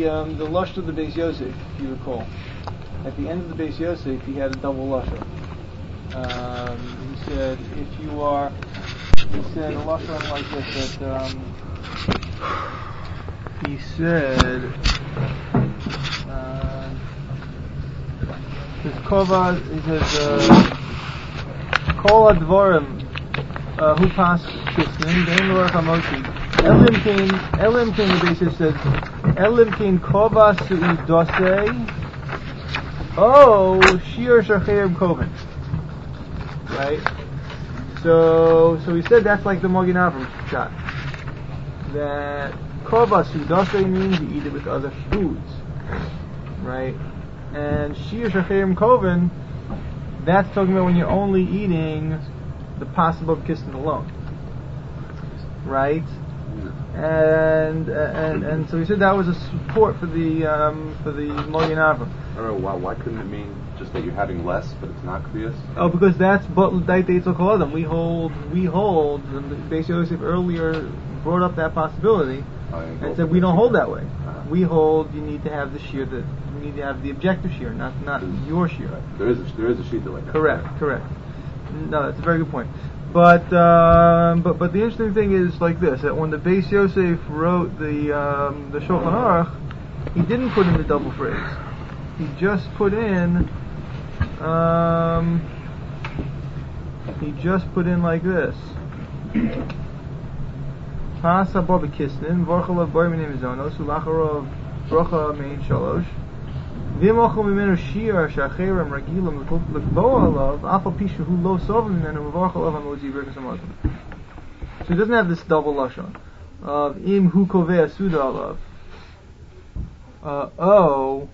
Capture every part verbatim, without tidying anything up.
the um, the lashon of the Beis Yosef, if you recall. At the end of the Beis Yosef, he had a double lashon. Um, he said, if you are, he said a lashon like this, that um, he said, uh, his kova, he says, kol advorim, hu pas kisnin, dein lor chamoti, elim kein, elim kein, the basis says, elim kein kova su'idosei, oh, shir shacherim koven. Right? So, so he said that's like the Magen Avram shot. That kova su'idosei means you eat it with other foods. Right? And shir shacherim koven, that's talking about when you're only eating the possible kissin alone. Right? And and and so he said that was a support for the um, for the Magen Avram. I don't know why. Why couldn't it mean just that you're having less, but it's not kriyas? Oh, because that's but dait eitzel kol adam. We hold we hold. And the Beis Yosef earlier brought up that possibility Oh, and said we don't hold that way. Uh-huh. We hold you need to have the shear that you need to have the objective shear, not not your shear. Right. There is a, there is a sheet like that. Correct, correct. No, that's a very good point. But um, but but the interesting thing is like this: that when the Beis Yosef wrote the um, the Shulchan Aruch, he didn't put in the double phrase. He just put in um, he just put in like this: Pas haba b'kisnin v'orchalav bar minei mizonos ulacharov brocha mein shalosh. So he doesn't have this double lashon of im hu kovea suda alav. Uh, oh,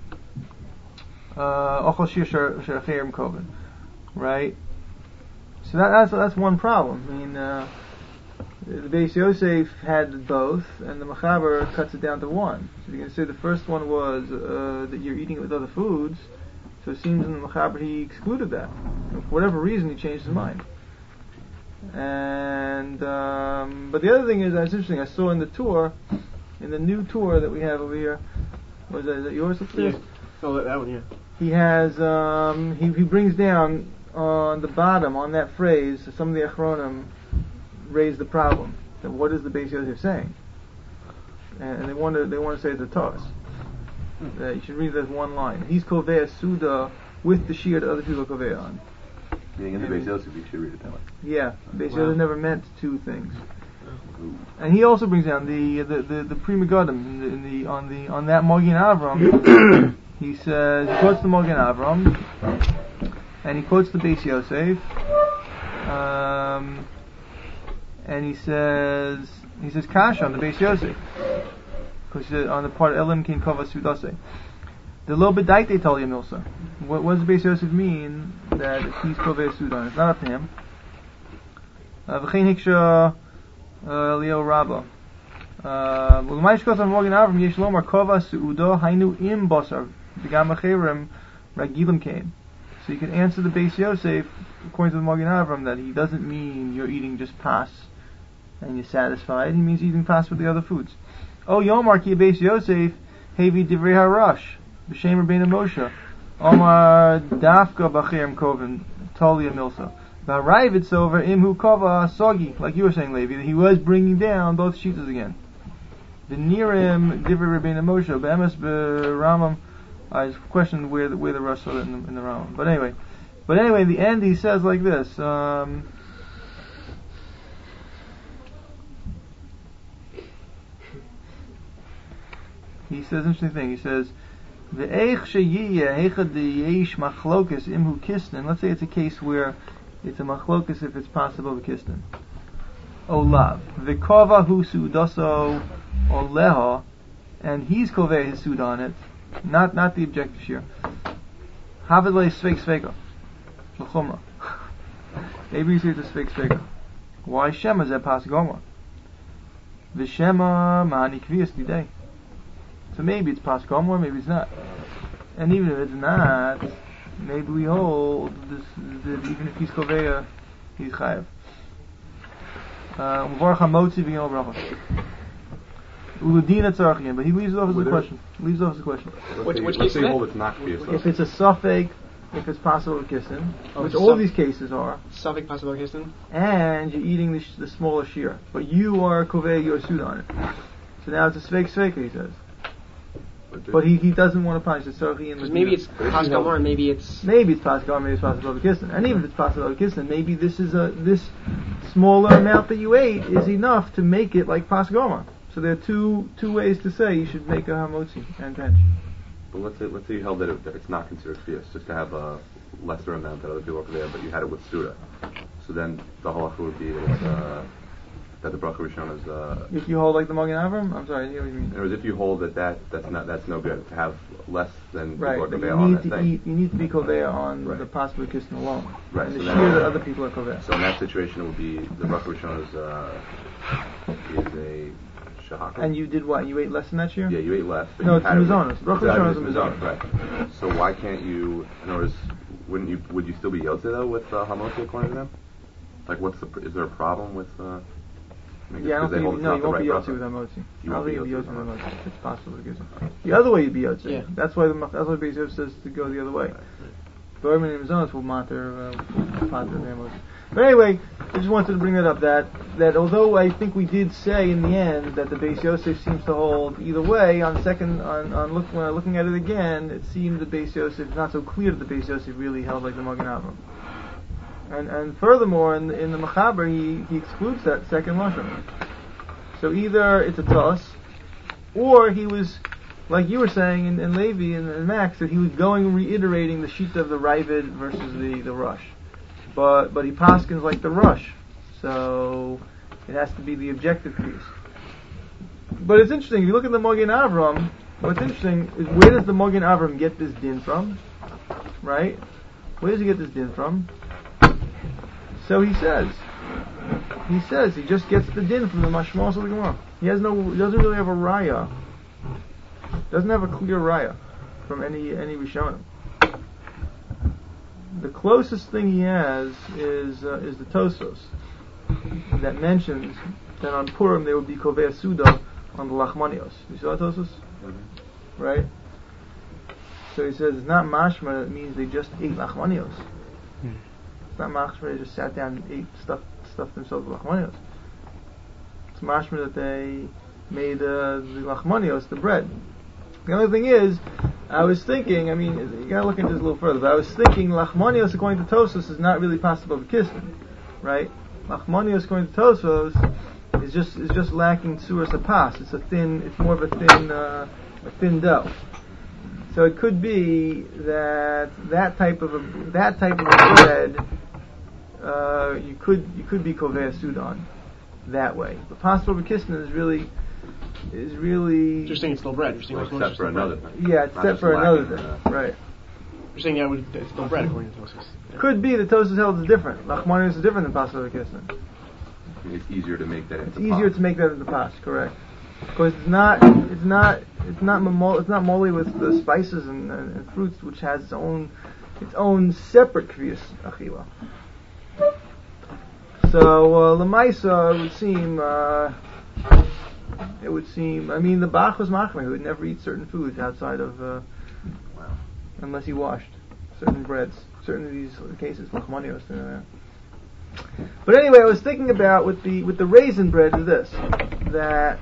ochel shir shacherim koven, right? So that, that's that's one problem. I mean, uh, the Beis Yosef had both, and the Mechaber cuts it down to one. So you can say the first one was uh, that you're eating it with other foods. So it seems in the Mechaber he excluded that. And for whatever reason, he changed his mind. And um, but the other thing is, that's interesting. I saw in the tour, in the new tour that we have over here. Was that, is that yours upstairs? Yeah. Oh, that, that one, yeah. He has um, he he brings down on the bottom on that phrase some of the Achronim raise the problem. That what is the Beis Yosef saying? And they want to they want to say it's a toss. Uh, you should read it as one line. He's kovea suda with the shear that other people are kovea on. Being in the Beis Yosef, you should read it that way. Yeah, Beis Wow. Yosef never meant two things. Ooh. And he also brings down the the the, the Pri Megadim in the, in the on the on that Magen Avram. He says he quotes the Magen Avram, and he quotes the Beis Yosef. Um, And he says, he says Kasha on the Beis Yosef, because he said on the part Elim Kin Kova Sudase. The little bit daite tell you Milsa. What, what does the Beis Yosef mean that he's Kova Sudan? It's not up to him. V'chein hiksha Leo Rabba. L'may shkos on Magen Avram yesh lomar Kova Suudo hainu im basar v'gam acherim ragilim kain. So you can answer the Beis Yosef according to the Magen Avram that he doesn't mean you're eating just pas and you're satisfied. He means eating pas with the other foods. Oh, Yomar ki Beis Yosef hevi divrei harash b'shem Rabbeinu Moshe Omar dafka b'cherim koven tolia milsa v'harav it's over imhu kova sogi, like you were saying, Levi, that he was bringing down both sheets again. The nirim divrei Rabbeinu Moshe b'emes b'ramam. I questioned where the, where the Rush saw that in the, in the Rambam. But anyway, but anyway, in the end he says like this. Um, he says interesting thing. He says, "Ve'eich sheyiyeh heichad yesh machlokas imhu kisnin." Let's say it's a case where it's a machlokas if it's possible to kisnin. Olav ve'kova hu sudaso oleha, and he's koveh his sud on it. Not not the objective shear. Havidlei sveik sveika. L'chumra. Maybe you say it's a sveik sveika. Why Shema zeh pasuk Omer? V'Shema ma'ani kviyas nidei. So maybe it's pasuk Omer, maybe it's not. And even if it's not, maybe we hold this, that even if he's koveya, he's chayav. Uvarach hamotzi v'yom bracha. Uludina tzarchim, but he leaves it off as a Whether- question. Leaves it off as a question. Let's Which- say, which let's case say is you it? hold it's not kfiyas. If it's a suffix, if it's possible to kiss him, Oh, which it's all suff- these cases are, Suffix possible kissin. and you're eating the, sh- the smaller shear, but you are kovei your suit on it. So now it's a sveik sveika, he says. But he, he doesn't want to punish the tzarchi and Because maybe it's Pascal more, and maybe it's maybe it's possible, maybe it's possible to kiss him, and even if it's possible to kiss him, maybe this is a this smaller amount that you ate is enough to make it like pasgoma. So there are two two ways to say you should make a hamotzi and tench. But let's say let's say you held that, it, that it's not considered kfiyas, just to have a lesser amount that other people are there, but you had it with suda. So then the halacha would be that it's, uh, that the bracha rishon is. Uh, If you hold like the Magen Avram, I'm sorry, I hear what you mean. or if you hold that, that that's not that's no good to have less than Right, people but are you kaveh on need that to thing. eat. You need to be kovea on Right. the possible kissing alone, Right, and the so shear then- that other people are kovea. So in that situation, it would be the bracha rishon is uh, is a shahakah. And you did what? You ate less than that shear? Yeah, you ate less. But No, you it's had it with- mizonos. Bracha Exactly, rishon it's is a mizonos, right. So why can't you? In other words, wouldn't you? Would you still be yotze though with uh, hamotzi according to them? Like, what's the? pr- Is there a problem with? Uh, I mean, Yeah, I don't just 'cause they think hold you, it's no, not you the won't be right yotze with bracha. hamotzi. You I don't won't be think you'll be yotze yotze with with hamotzi. It's possible to kiss him. The other way you'd be yotze. Yeah. That's why the that's why Beis Yosef says to go the other way. Berman and Mizonos will matter uh, matter the hamotzi. But anyway, I just wanted to bring that up. That that although I think we did say in the end that the Beis Yosef seems to hold either way, on second on on look, when looking at it again, it seemed the Beis Yosef not so clear that the Beis Yosef really held like the Magen Avram. And and furthermore, in the, in the Mechaber, he, he excludes that second lashon. So either it's a toss, or he was, like you were saying in, in Levi and, and Max, that he was going reiterating the sheet of the Ravid versus the, the Rush. But but he paskins like the Rush, so it has to be the objective piece. But it's interesting, if you look at the Magen Avram, what's interesting is where does the Magen Avram get this din from? Right? Where does he get this din from? So he says, he says he just gets the din from the Mashmos of the Gemara. He has no, he doesn't really have a raya. Doesn't have a clear raya from any any Rishonim. The closest thing he has is uh, is the Tosos that mentions that on Purim there would be Kovei Suda on the Lachmanios. You saw Tosos? Mm-hmm. Right? So he says it's not mashma, it means they just ate Lachmanios. It's not mashma, they just sat down and ate stuff, stuffed themselves with Lachmanios. It's mashma that they made uh, the Lachmanios, the bread. The only thing is, I was thinking, I mean, you gotta look into this a little further, but I was thinking Lachmanios according to Tosos is not really possible to kiss them, right? Lachmanios according to Tosos is just is just lacking tsuras apas. It's a thin, it's more of a thin, uh, a thin dough. So it could be that that type of a that type of a bread, uh, you could you could be kovei sudan that way. But possible bekisnin is really is really You're saying it's still bread. You're saying it's Except for another thing. yeah, it's Not set just for another lacking, thing, uh, right? You're saying yeah, it's still bread according to Tosos. Yeah. Could be the Tosos held is different. Lachmanios is different than possible bekisnin. I mean, it's easier to make that. It's into easier pot. to make that in the pas, correct? Because it's not, it's not, it's not mamol, it's not moli with the spices and, and, and fruits, which has its own, its own separate kriyas achila. So uh, lemaisa it would seem, uh, it would seem. I mean, the Bach was machmer who would never eat certain foods outside of, uh, Wow. unless he washed certain breads. Certain of these cases, lachmanios. Uh, But anyway, I was thinking about with the with the raisin bread is this, that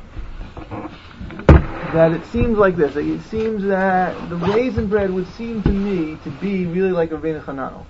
that it seems like this. Like it seems that the raisin bread would seem to me to be really like a Rein Chananel.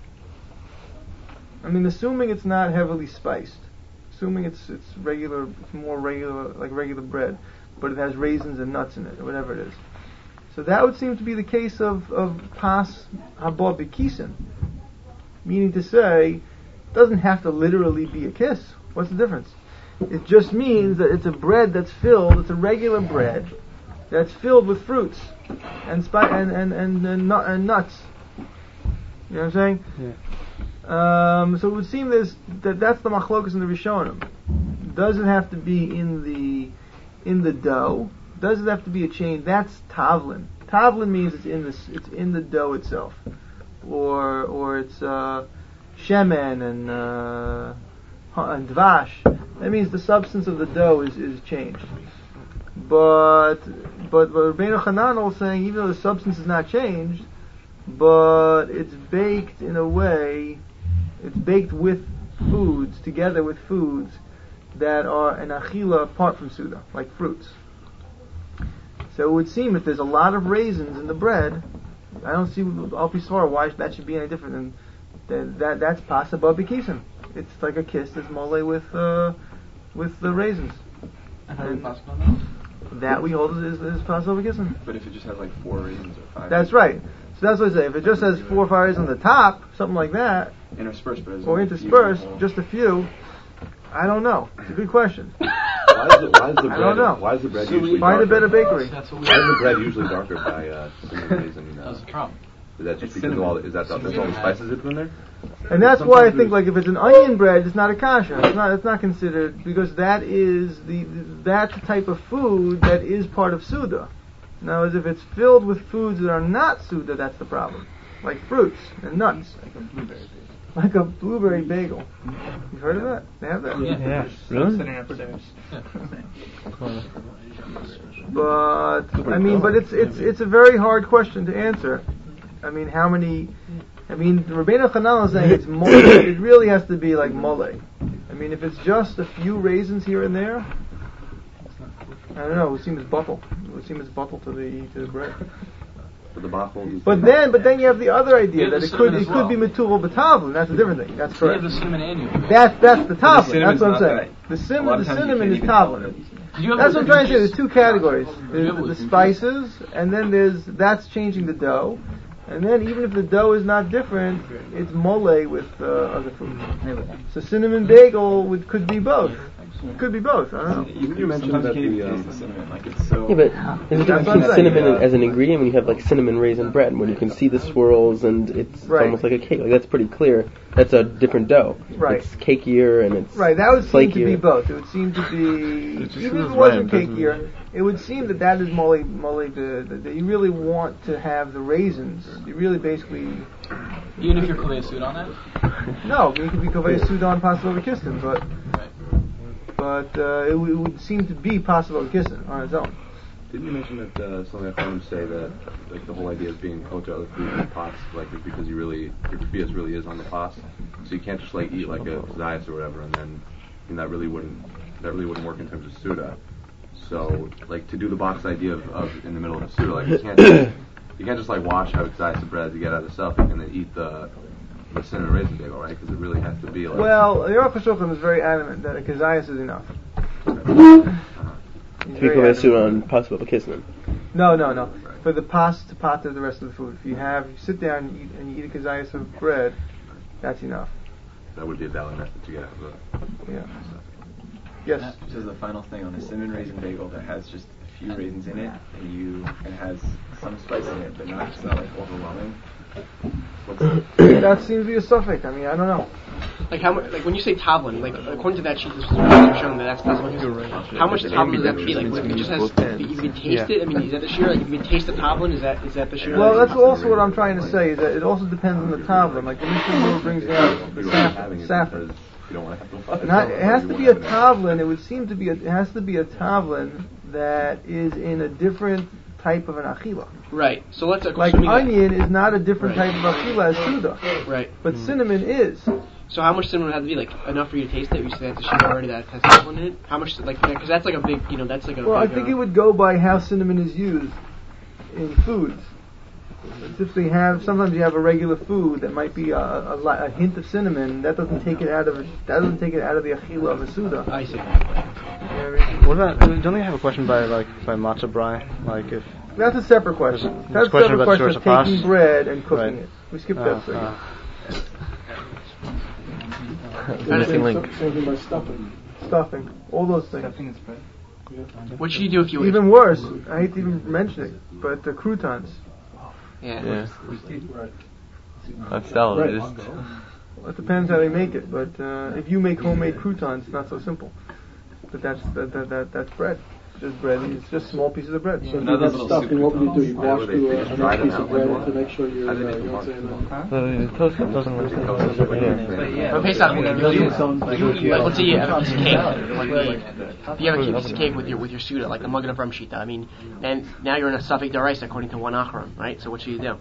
I mean, assuming it's not heavily spiced, assuming it's it's regular, it's more regular like regular bread, but it has raisins and nuts in it or whatever it is. So that would seem to be the case of of pas haba b'kisin, meaning to say. Doesn't have to literally be a kiss. What's the difference? It just means that it's a bread that's filled, it's a regular bread that's filled with fruits and spi- and, and, and, and, nut- and nuts. You know what I'm saying? Yeah. Um, so it would seem this, that that's the machlokas in the Rishonim. Does it have to be in the in the dough? Does it have to be a chain? That's tavlin. Tavlin means it's in the it's in the dough itself, or or it's uh, shemen and uh, and dvash. That means the substance of the dough is, is changed. But but but Rabbeinu Hananel is saying even though the substance is not changed, but it's baked in a way, it's baked with foods, together with foods that are an achila apart from Suda, like fruits. So it would seem if there's a lot of raisins in the bread, I don't see Al Pisvar why that should be any different than, than that. That's pasa b'kisim. It's like a kiss that's mole with uh, with the raisins. And how do you pass on that? That we hold is is pasa b'kisim. But if it just has like four raisins or five. That's right. So that's what I say. If it just has four or five raisins on the top, something like that, Interspersed, but or interspersed, just a few, I don't know. It's a good question. Why is, the, why is the bread? I don't know. Why is the bread So usually find darker? a better bakery. That's what we Why is the bread usually darker by uh, cinnamon raisin? Uh, That's a Trump. is that just It's because of cinnamon. all? Is that the, that's all the spices they put in there? And that's why I think, like, if it's an onion bread, it's not a kasha. It's not. It's not considered because that is the that type of food that is part of suda. Now, as if it's filled with foods that are not suda, that's the problem, like fruits and nuts, Like a blueberry bagel. like a blueberry bagel. You've heard of that? They have that. Yeah. Yeah, really? Sitting up for days. But I mean, but it's it's it's a very hard question to answer. I mean, how many? I mean, Rabbeinu Hananel is saying it's mole. It really has to be like mole. I mean, if it's just a few raisins here and there, I don't know. It would seem as buckle. It would seem as buckle to the to the bread. But the bachel. But then, but then you have the other idea Yeah, that the it could cinnamon it as could be well. metural b'tavlin. That's a different thing. That's So you correct. have the cinnamon annual. That's that's the tavlin. That's cinnamon's what I'm not saying. that- The a lot cinnamon, of the times you cinnamon can't is even tavlin. Do you have That's what I'm trying to say. There's juice? two categories. Do you There's have the with spices, and then there's that's changing the dough, and then even if the dough is not different, it's mole with uh, other foods. So cinnamon bagel would could be both. Could be both. I don't know. You, you mentioned Sometimes that you can't the even um, taste the cinnamon. Like it's so. Yeah, but there's a difference That's what I'm between saying, cinnamon yeah. as an ingredient when you have like cinnamon raisin bread, when you can see the swirls and it's, it's Right. almost like a cake. Like that's pretty clear. That's a different dough. Right. It's cakier and it's Right, that would seem to flakier. be both. It would seem to be, It just even if it feels wasn't right, doesn't cakier, it would seem that that is mole, mole, the, the, that you really want to have the raisins. You really basically, Even if you're Kaveh suit on that? no, I mean, it could be Kaveh Sudan, Passover Kistin, but, Right. but uh, it, w- it would seem to be Passover Kistin on its own. Didn't you mention that uh, something I've heard him say that like the whole idea of being kosher other food in the pots, like is because you really your kfiyas really is on the pots, so you can't just like eat like a zayas or whatever, and then and that really wouldn't that really wouldn't work in terms of suda. So like to do the box idea of, of in the middle of the suda, like you can't just, you can't just like wash out zayas of bread to get out of the stuffing and then eat the the cinnamon raisin bagel, right? Because it really has to be like. Well, the Aruch HaShulchan is very adamant that a kazayas is enough. He's To be very Kaveh adamant. suit on possible kisnan. No, no, no. For the pas to pat of the rest of the food. If you have, you sit down and, eat, and you eat a kazayas of bread, that's enough. That would be a valid method to get out of the. Yeah. Yes. This is the final thing on a cinnamon raisin bagel that has just a few raisins in it, and you and it has some spice in it, but not it's not like overwhelming. That seems to be a suffix. I mean, I don't know. Like how much? Like when you say tavlin, like according to that sheet, this was showing that that's possible. How much tavlin does that be? Like if it just has, if you can taste it. I mean, is that the shear? Like if you can taste the tavlin, is that is that the shear? Well, that's also what I'm trying to say. Is that it also depends on the tavlin. Like the Mishnah brings down the You're saf- having it saffron. because you don't want to have to. Not, it has to be a tavlin. It would seem to be. A, it has to be a tavlin that is in a different type of an achila. Right. So let's Like assuming that- onion is not a different Right. type of achila as suda, Right. but cinnamon is. So how much cinnamon would have to be? Like enough for you to taste it? You said that's a sheet already that has tavlin in it. How much? Like because that's like a big. You know, that's like a. Well, I big, think uh, it would go by how cinnamon is used in foods. If they have, sometimes you have a regular food that might be a, a, li- a hint of cinnamon. That doesn't take it out of it. That doesn't take it out of the achila of a suda. I see. You know what I mean? What about? Don't they have a question by like by matzo brai? Like if That's a separate question. There's- That's a there's a question separate about question of source of taking pas. bread and cooking Right. it. We skipped uh, that thing. uh, Missing link. Stuffing, all those things. What should you do if you Even worse, I hate to even mention it, but the croutons. Yeah. Yeah. That's salad. Well, it depends how they make it, but uh, if you make homemade croutons, it's not so simple. But that's that, that, that that's bread. just bread. It's just small pieces of bread. So do that stuffing, what would you do? You wash through a, a nice piece of bread to make sure you're, uh, you know what I'm saying? The toast doesn't look Yeah. But Pesach, you, you, you, like, let's say you have a piece of cake. Like the, you have a piece of cake with your with your Suda, like the Magen Avraham Shita. I mean, and now you're in a Safek Daraisa according to one Acharon, right? So what should you do?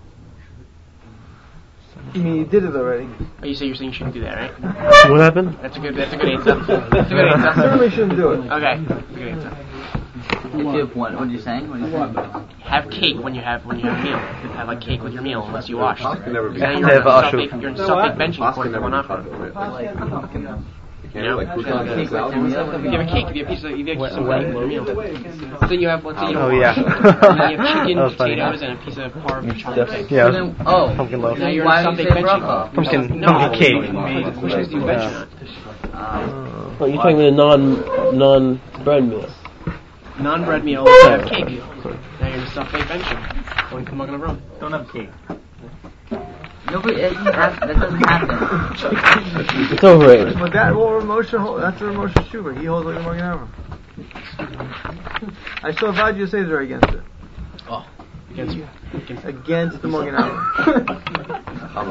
You mean you did it already? Oh, you say you're saying you shouldn't do that, right? What happened? That's a good. That's a good answer. That's a good answer. Certainly shouldn't do it. Okay, that's a good answer. If you have what? What are you saying? What are you saying? Have cake when you have when you have a meal. Have like cake with your meal unless you wash. Pasta can never be. Then you're in Safek. You're in Safek benching Pasta according can to one never be Acharon. part of it. You You know? like put Have it cake with your meal? If you have a cake, if you have a piece of, if you have some cake with your meal. So then you have, let's say you don't Oh, wash. yeah. And then you have chicken, That was funny. potatoes, and a piece of parm chocolate. Yeah. Then, oh, Pumpkin loaf. Now you're why in do you Safek say benching. bracha? Pumpkin, No, pumpkin cake. Which means you bench on. Uh, Oh, you're talking about a non non bread meal. Non-bread meal, you have cake. Now you're in Safek benching. Going to Magen Avraham. Don't have cake. nobody, it doesn't happen. That doesn't happen. It's overrated. But that what Moshe hold, that's what Moshe Shuba. He holds like the Magen Avraham. I saw Vadia Sezer against it. Oh, against you. Against Against the Magen Avraham.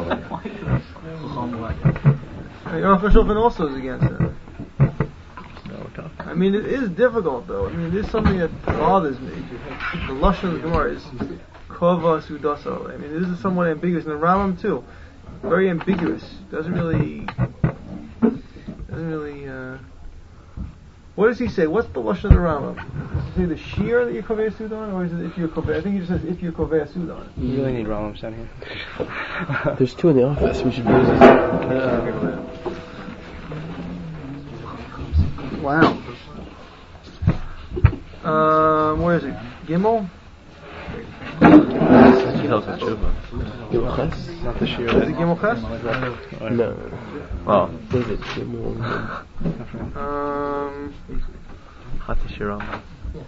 And Aruch HaShulchan also is against it. I mean, it is difficult though. I mean, it is something that bothers me. The Lashon of the Gemara is Kova Sudaso. I mean, this is somewhat ambiguous, and the Rambam too, very ambiguous. Doesn't really, doesn't really. Uh, what does he say? What's the Lashon of the Rambam? Does he say the shear that you're Kovei Sudan, or is it if you're Kovei? I think he just says if you're Kovei Sudan. You really need Rambams down here. There's two in the office. We should use this. Uh, Wow. Um, where is it? Gimel? Gimel Ches? Not the shear. Is it Gimel Ches? No. Oh. What is it? Gimel. Um, Hatishirama.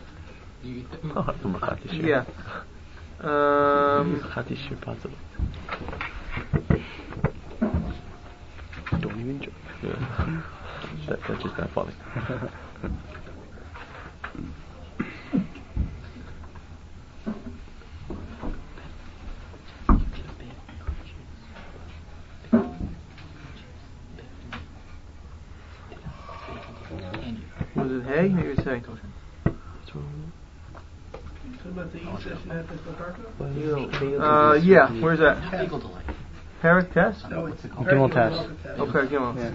yeah. Um, Hatishir possible. Don't even joke. Yeah. That, that's just kind of funny. was it hay? Maybe it's hay. Uh, yeah, where's that? Parak test? Gimel test. Okay, Gimel.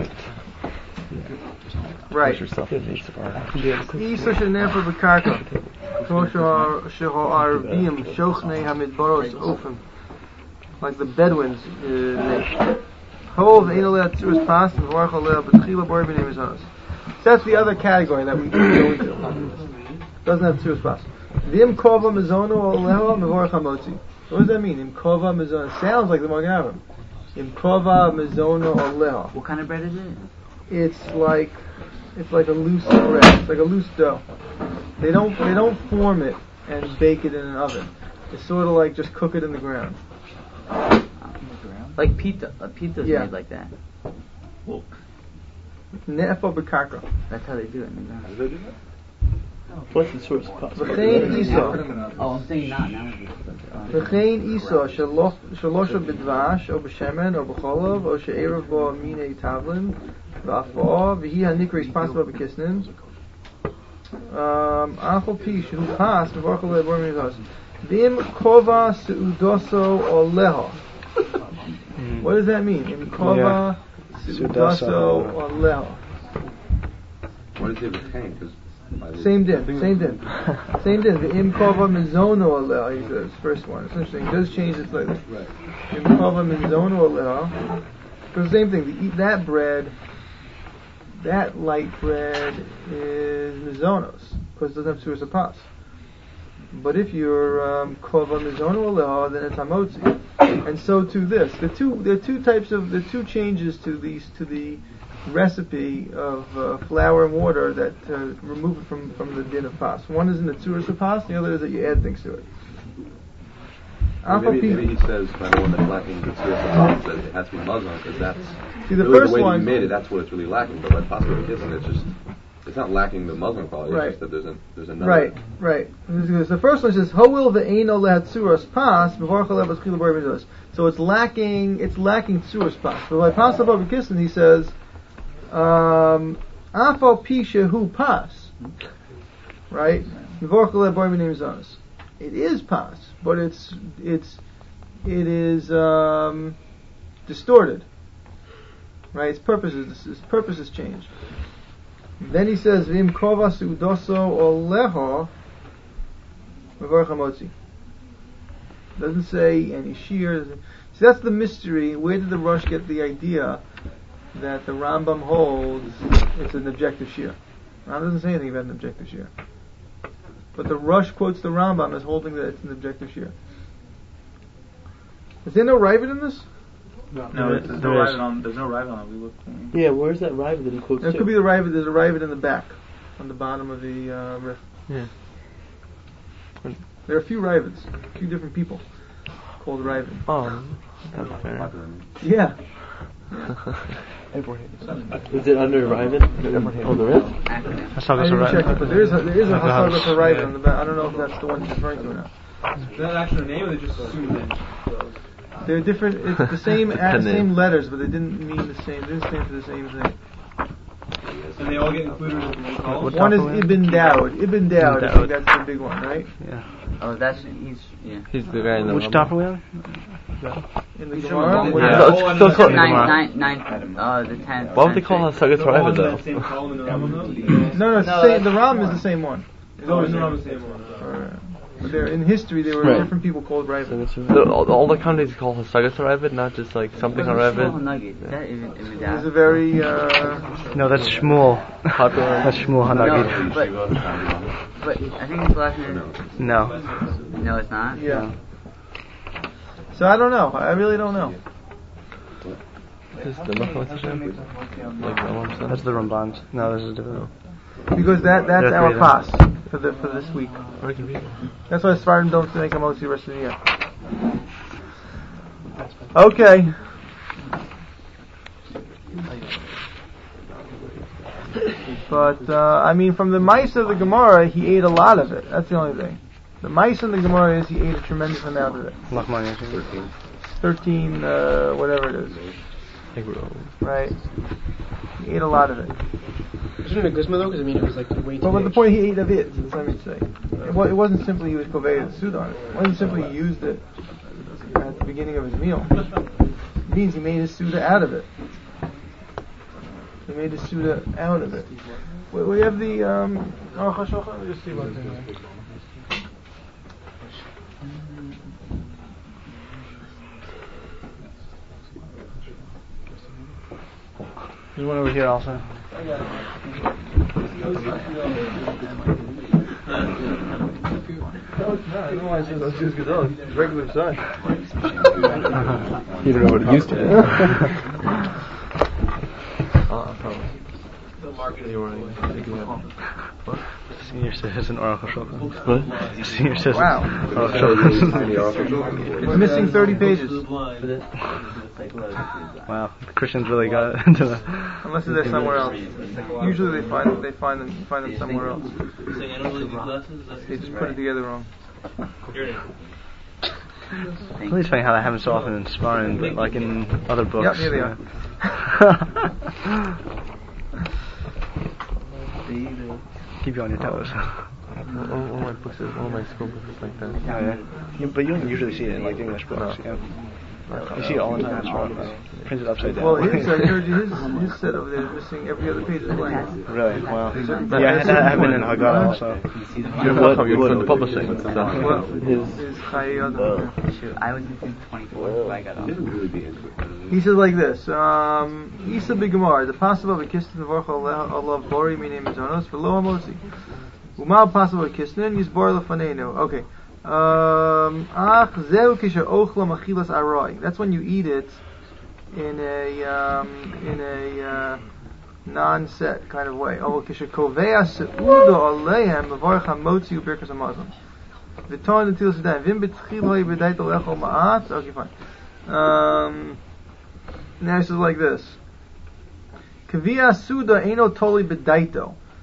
Right. Isa shenefa b'karka. Kosher sheho'arvim shochnei hamidbaros ofen. Like the Bedouins uh, make. Hov ein aleh tzuras pas v'varach aleh b'tchila bori b'nei mizanos. So that's the other category that we can go into. Doesn't have tzuras pas. V'im kova mizono aleho mevorach hamotzi. What does that mean? Im kova mizono. Sounds like the Magen Avraham. Im kova mizono aleho. What kind of bread is it? It's like it's like a loose bread. It's like a loose dough. They don't they don't form it and bake it in an oven. It's sort of like just cook it in the ground. Like pita. A pita's Yeah. made like that. Ne'efa b'karka. That's how they do it in the ground. What's the source of pasta? V'chein isa. Oh, I'm saying not now. V'chein isa shalosha b'dvash o b'shemen o b'cholov o she'erev bo minei tavlin v'afo v'hi hanikri spasba b'kisnin achol pi shehu pas v'varchol le'bor minei v'im kova seudoso o leho. What does that mean? Im kova seudoso o leho. What is it with tank? Same din, same din. Same din. The im kova mizono aleha, he says, first one. It's interesting. He does change it slightly. Im kova mizono aleha. Because same thing, to eat that bread, that light bread is mizonos, because it doesn't have tzuras pas. But if you're um, kova mizono aleha, then it's hamotzi. And so to this. The two, there are two types of, the two changes to these, to the recipe of uh, flour and water that uh, remove it from, from the din of pas. One is in the tzuras of pas, the other is that you add things to it. Well, maybe, maybe he says by the one that's lacking the tzuras that it has to be mazon because that's See, the really first the way one, that you made it. That's what it's really lacking. But by pasta with kissing, it's just it's not lacking the Muslim quality. Right. It's just that there's a there's another. Right, right. The first one says Ho'il ve'eino lehatzuras pas b'varcha lev b'schil b'or b'midos. So it's lacking. It's lacking tzuras pas. But by pas above Kissin, he says um, afal pi shehu pas. Right. B'varcha lev b'or b'midos. It is pas, but it's it's it is um, distorted. Right. Its purpose is its purpose is changed. Then he says, "Vim kovas udoso oleho mevarcha motzi." Doesn't say any shear. So that's the mystery. Where did the Rosh get the idea that the Rambam holds it's an objective shear? Rambam doesn't say anything about an objective shear, but the Rosh quotes the Rambam as holding that it's an objective shear. Is there no Ravid in this? No, no there's, there's no Ravid on. There's no Ravid on it. We looked. Yeah, where's that Ravid that he quotes? There could be the Ravid. There's a Ravid in the back, on the bottom of the uh, riff. Yeah. There are a few Ravids, a few different people called Ravid. Oh, that's fair. Yeah. Is it under Ravid? Oh, the riff? I didn't check it, but there is a, there is a Hasagas Ravid on the back. I don't know if that's the one he's referring to or not. Is that an actual name, or they just assumed it? They're different. It's the same uh, same letters, but they didn't mean the same. They didn't stand for the same thing. And they all get included in one column? One is Ibn Dawud. Ibn Dawud, I think that's the big one, right? Yeah. Oh, that's he's yeah. He's the guy in the Which top are we on? In the Gemara. Yeah. Yeah. So, so, Nine, nine, nine, uh, the tenth. why would they call it Hasagas Ravid though? Same column in the Rambam, No, no, it's No, the same. that's- The Ram is the same one. It's always the Rambam, the same one. Or, but they're, in history, there were Right. different people called Ravid. The, all, all the countries call Hasagas Ravid, not just like something on Small Ravid. nugget. Is that even even It's that? a very uh, No, that's Shmuel. Popular. That's Shmuel Hanagi. No, but but I think his last name. No. No, it's not. yeah. So I don't know. I really don't know. Is the Machmas Hashem? Like Rambam said? That's the Ramban's. No, this is different. Because that that's There are our three pass for the for this week. Very confusing. That's why Sfardim don't make a motzi the rest of the year. Okay. But uh, I mean, from the mice of the Gemara, he ate a lot of it. That's the only thing. The mice in the Gemara is he ate a tremendous amount of it. Lachman, Thirteen. Thirteen, uh, whatever it is, right? He ate a lot of it. Isn't it a guzma though? Because I mean, it was like way too But what's the big. point? He ate of it. That's what I mean to say. It, wa- it wasn't simply he was kovei the suit on it. It wasn't simply he used it at the beginning of his meal. It means he made his suda out of it. He made his suda out of it. We, we have the um. Aruch HaShulchan. Let me just see one thing here. There's one over here also. Regular size. You don't know what it used to be. Uh, probably. Senior citizen Aruch HaShulchan. What? Senior citizen. Wow. Aruch HaShulchan. It's missing thirty pages. Wow, the Christians really got into the. Unless they're somewhere else. Usually they find they find them find them somewhere else. They just put it together wrong. It's funny how that happens so often in sparring, but like in other books. Yep, here they are. Keep you on your toes. One of my books is, one of my school books is like that. Oh yeah. You, but you don't usually see it in like English books. No. Yeah. You see it all the time. It's wrong. Printed upside down. Well, his, I heard you, his, his set over there is missing every other page is blank. Really? Wow. Certain- Yeah, that happened in Haggadah also. You're welcome, you're from the publishing. Well, His, his Chayyim Yadam. Shoot, I was thinking twenty-four, so I got off. Didn't really be into it. He says like this, um, Isa B'Gemar, the possible of a kistin of Orcha Allah Bori Mine Mizonos for Lo Amosi. Umal possible of kistin, Yisbor Lefanenu. Okay. Um, Ach Zeu Kisha Ochla Machilas Aroi. That's when you eat it in a, um, in a, uh, non-set kind of way. Oh, Kisha Kovea Seudo Alehem Mevorach HaMotzi Ubirkas HaMazon. V'ton Until Sedan. Vim B'tchil Hoi B'dait Olechol Ma'at. Okay, fine. Um, now it says like this. Kavia Suda Eino Toli Bedaito.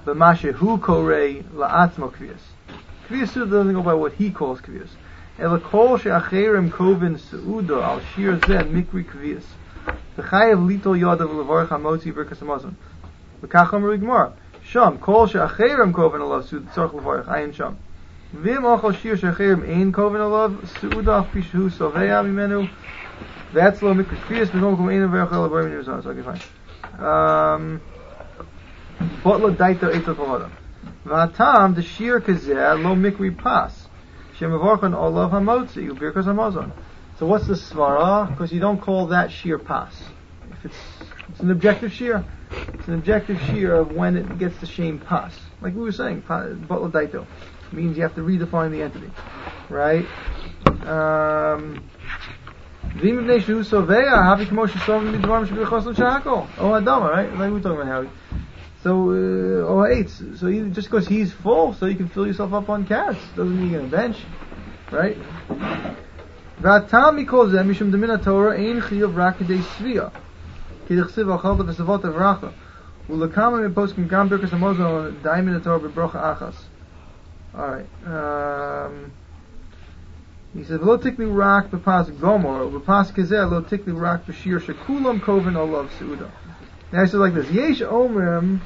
But Mashe hu korei la'atzmo kviyas. Kviyas Suda doesn't go by what he calls kviyas. Elakol she'acherim kovin seuda al shir zeh mikri kviyas. V'chayev litol yodav levarach hamotzi birkas hamazon. V'kach amru Gemara. Sham kol she'acherim kovin alav seuda tzarch levarach ayin sham. V'im achal shir she'acherim ein kovin alav seuda pishu soveya mimenu. That's lo mikri kviyas. V'nom kum ein levarach alav barim niruzan. So okay, fine. Um, but lo daito etot haladam. V'atam the shir kazeh lo mikri pas. Shemavarchan olav hamotzi ubirkas hamazon. So what's the svara? Because you don't call that shear pas. If it's it's an objective shear, it's an objective shear of when it gets the shame pas. Like we were saying, butla daito means you have to redefine the entity, right? Um, V'im b'nei shehu soveya havi k'mo shesovim midvarim shebirchos l'shakol. Oh adama, right? Like we were talking about how. So, uh, oh eight. So you, just because he's full, so you can fill yourself up on cats, doesn't mean you're gonna bench, right? V'atam mikol zeh mishum demina Torah ein chiyuv rak kedei svia. K'dichsiv achalta v'savot avracha. U'lekama miposkim gam birkas hamazon daimin Torah b'brocha achas. All right. Um, he says lo tikli rak b'pas gomor b'pas kazeh lo tikli rak b'shir shekulam koven olav seuda. Now he says like this: Yesh omrim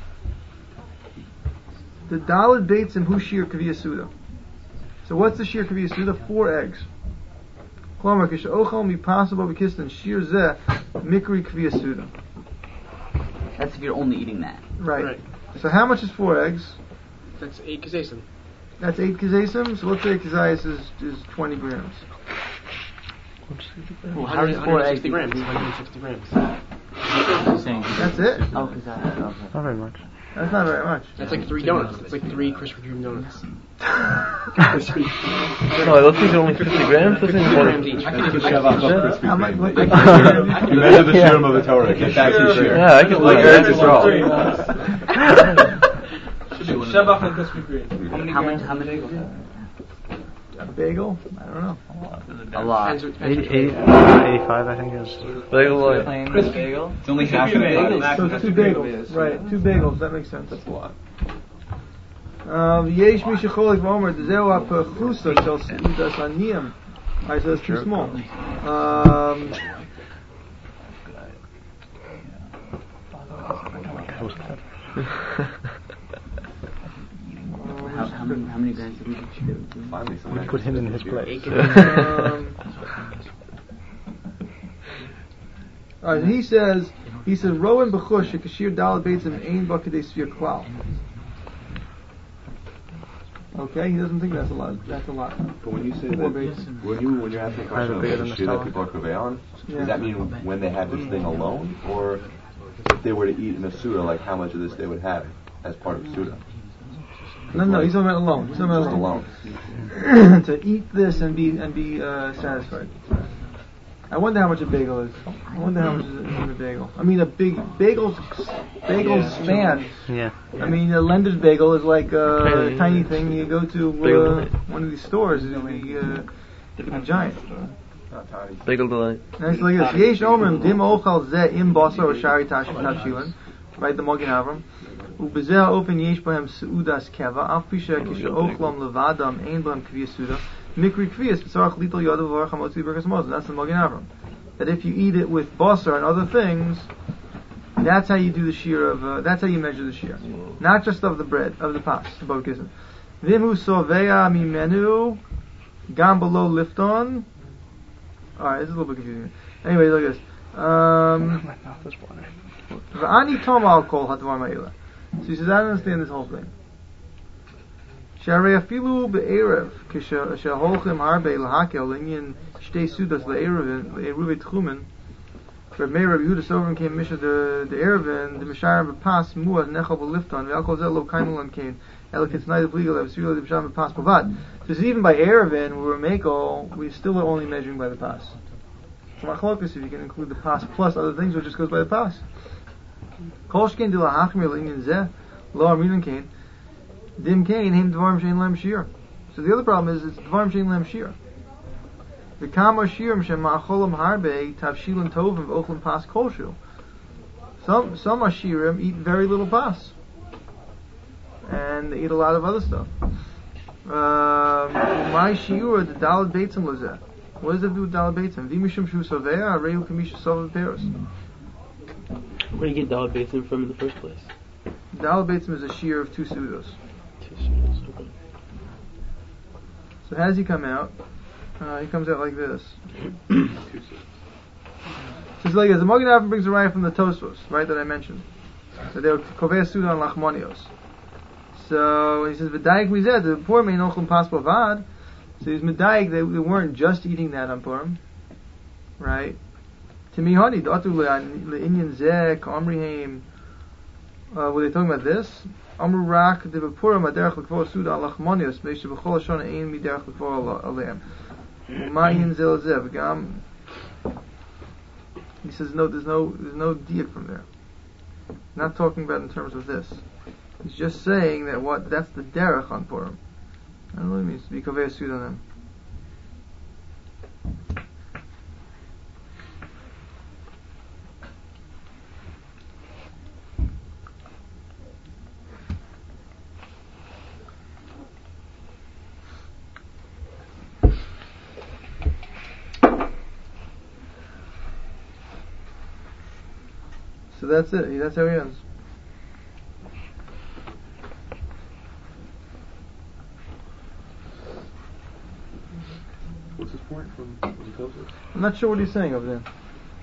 the daled baits and hu shir kaviyas suda. So what's the shir kaviyas suda? Four eggs. Klomer kish ochal mi possible b'kistan shir zeh mikri kaviyas suda. That's if you're only eating that. Right. Right. So how much is four eggs? That's eight kazesim. That's eight kazesim. So let's say kazayas is is twenty grams. Well, how many four eggs? Grams. one hundred sixty grams. That's it. Oh, because I okay. Not very much. That's not very much. That's like three donuts. That's like three Krispy Kreme donuts. No, those things are only fifty grams. Those things are grams only. each. I can shove off Krispy How much? Kreme. What- You measure the shirim of the Torah. Get back to your shirim. Yeah, I can look at it as well. Shove off on Krispy Kreme. How much? How much? A bagel? I don't know. A lot. Depends- depends eighty, which eighty, way. eighty-five, I think it is. Bagel like. Crispy bagel. It's only half a bagel. So it's two bagels, right? Two bagels. That makes sense. That's a lot. Yesh mi shecholik v'omer d'zeu ha'pechusa shel seudas aniyim. I said it's too small. Um, How, how many? How many grams did we do? Finally, We someone put him in his place. um, Alright, he says, he says, Rowan b'chush shekashir dalad beitzim ein ba kedei svir klal. Okay, he doesn't think that's a lot. That's a lot. But when you say Four that, bagels. when you when you're asking a question bigger of than the the shir that salad. people are kaveh on, Yeah. does that mean when they had this thing alone, or if they were to eat in a suda, like how much of this they would have as part of suda? No, no, he's talking about alone. He's talking about Just alone. alone. To eat this and be and be uh, satisfied. I wonder how much a bagel is. I wonder how much is in a bagel. I mean, a big bagels bagels span. Yeah. I mean, a lender's bagel is like a Tiny. tiny thing you go to uh, one of these stores. It'll be, uh, it'll be giant. Bagel delight. Next, like this. Yesh omrim dim ochal zeh im basar or shari tashilin. Right, the Magen Avram. Ubezeh open yesh bahem seudas keva. Af pisha kisha ochlam levadam ein bahem kviyas suda. Mikri kviyas b'tzarach litol yodav v'arach hamotzi b'berkas hamazon. That's the Magen Avram. That if you eat it with basar and other things, that's how you do the shear of. Uh, that's how you measure the shear, not just of the bread of the pas. Above kism. V'hu soveya mimenu gam below lifton. Alright, this is a little bit confusing. Anyway, look at this. Um, My mouth is watering. V'ani tom alcohol hadvar ma'ila. So he says, I don't understand this whole thing. Sharei afilu be'erev kishaholchim harbe l'hakel l'inyan shtei sudas le'erev le'eruve tchumen. For Meir Rabbi Yehuda Sovrim came misha the the erevin the mishayim b'pas muad nechal b'lifton ve'alkol zelo kaimulon kain elokitz nai d'vligal ev'svilo d'b'sham b'pas b'vad. So even by erevin when we're meko we still are only measuring by the pas. So machlokas if you can include the pas plus other things, it just goes by the pas. Kol shkein di lahachmir l'inyan zeh lo amrinan kain dim kain him dvarim shein lem shir. So the other problem is it's dvarim shein lem shir. The kama shirim shem ma'acholam harbe tavshilin tovim v'ochlim pas kolshu. Some some ashirim eat very little pas. and they eat a lot of other stuff. My shiur the dalad beitzim lazeh. What does that do with dalad beitzim? V'mishum shu sovea areu kamisha sov peros. Where do you get dalad beitzim from in the first place? Dalad beitzim is a shear of two sudos. Two sudos, okay. So how does he come out? Uh, he comes out like this. So it's like this. The Magen Avraham brings a raya from the Tosfos, right, that I mentioned. So they were kovei suda on lachmonios. So he says, "V'daik mizeh the poor may nochum pas bavad." So he's medayik. They, they weren't just eating that on Purim, right? Timi hani datu le'inyan zeh k'amriheim. Were they talking about this? Amru rak de b'purim aderech l'kvor suda on lachmonios meishe b'chol hashana ein miderech l'kvor aleim. U'mayin zel zeh v'gam. He says, no, there's no, there's no diak from there. Not talking about in terms of this. He's just saying that what that's the derech on Purim. I don't know what it means to be kovei sud on them. So that's it. That's how he ends. What's his point from what he tells us? I'm not sure what he's saying over there.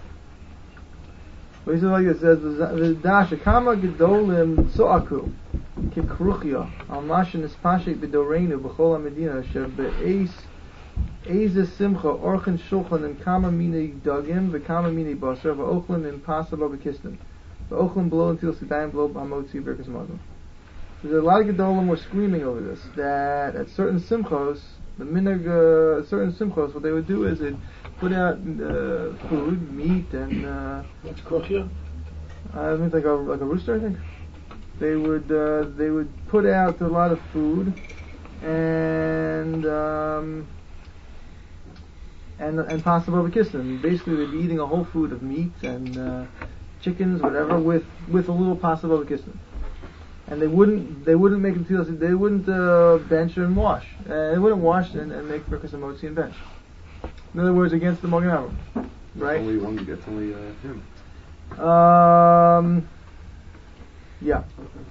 But he says like this: "The dash kama gedolim tzoaku kekruchia al mashin espashik b'doreinu b'chol hamedina shebeis eize simcha orchen shulchan and kama mini dagim v'kama mini basar v'ochlim in pasaba b'kistim v'ochlim below until sedayim below b'hamotzi berkas mazon." There's a lot of gedolim were screaming over this, that at certain simchos, the minhag, uh, certain simchos, what they would do is they'd put out uh, food, meat, and uh, what's krochia? I think like a like a rooster. I think they would uh, they would put out a lot of food, and um, and and possible b'kissim. Basically, they'd be eating a whole food of meat and uh, chickens, whatever, with with a little possible b'kissim. And they wouldn't, they wouldn't make them. They wouldn't uh, bench and wash. Uh, they wouldn't wash and, and make berkas hamotzi and bench. In other words, against the Magen Avraham, right? It's only one. It's only uh, him. Um. Yeah.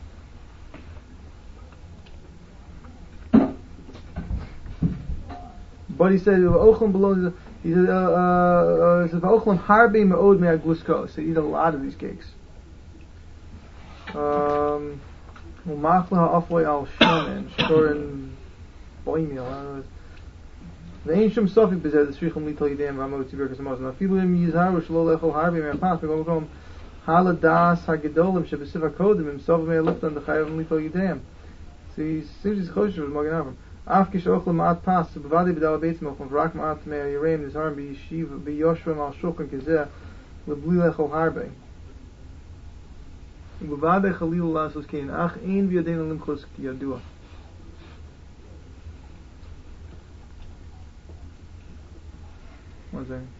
But he said, "Ochlam below." He said, uh, uh, "He said, Ochlam harbe me'od me'aglusko." So he eat a lot of these cakes. Um. Umachla afloy al shomen shtoren boimil. The ancient Sofik bezeh the shrichum litol yidem v'amot tzibur kasamos. Na filu im yizaru shlo lechol harbi me'apas begom begom haladas hagedolim shebesiva kodim im sov me'eliftan dechayav litol yidem. So he seems he's choshev with Magen Avraham. Af kish ochel ma'at pas b'vadi b'dal beitzim ochel v'rak ma'at me'yirem nizharim b'yishiv b'yoshva al shulchan kezeh l'bli lechol harbi. Ubavade Khalil Lasos Kain Ach Ein V'Yadein Limchos Yadua. One second.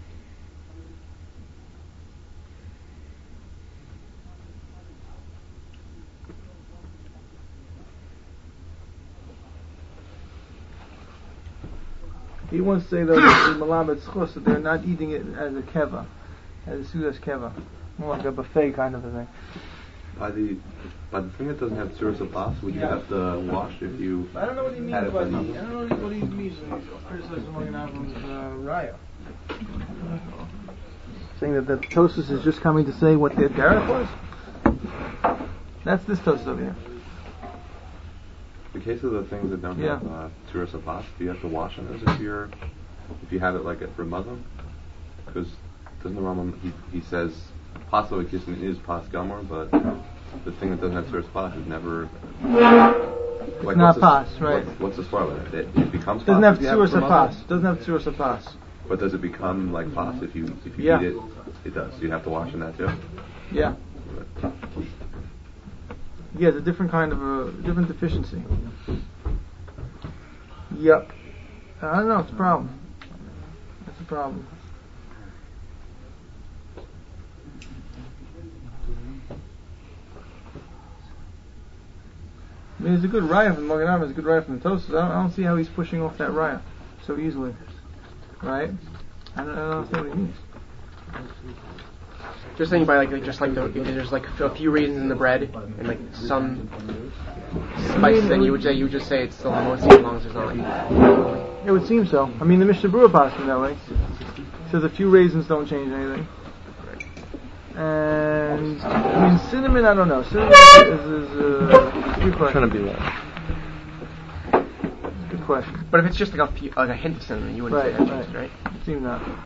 He wants to say though that the Malamed Schus that they're not eating it as a keva, as a sudas keva. More like a buffet kind of a thing. By the by the thing that doesn't have tzuras apas, would you have to wash if you? I don't know what he means had it by for the, I nothing? don't know what he means when he's criticizing Magen Avram's uh, raya. Saying that the Tosfos is just coming to say what their derech was. That's this Tosfos over here. In case of the things that don't Yeah. have uh, tzuras apas, do you have to wash on those if you're if you have it like it for Muslim? Because doesn't the Rambam he he says possible kismin is pas gamor, but the thing that doesn't have tzuras pas is never. Like, It's not what's pas, the, right? What's, what's the swar with it? It, it becomes Doesn't pas have if you have tzuras it for pas. Muslim? Doesn't have tzuras pas. But does it become like pas if you if you Yeah. eat it? It does. So you have to wash in that too. Yeah. Yeah, it's a different kind of a different deficiency. Yep. I don't know. It's a problem. It's a problem. mean, there's a good raya from the Magen Avraham, there's a good raya from the Tosfos. I don't, I don't see how he's pushing off that raya so easily. Right? I don't, I don't understand what he means. Just thinking by like, like just like the, if there's like a few raisins in the bread and like some spices, then you would say you would just say it's still hamotzi as long as there's not like. It would seem so. I mean, the Mishnah Berurah passes that way. It says a few raisins don't change anything. And I mean, cinnamon. I don't know. Cinnamon is, is, is uh, good question. Trying to be loud. Good question. But if it's just like a few, like a hint of cinnamon, you wouldn't Right, say that right. changes, right? It seems not.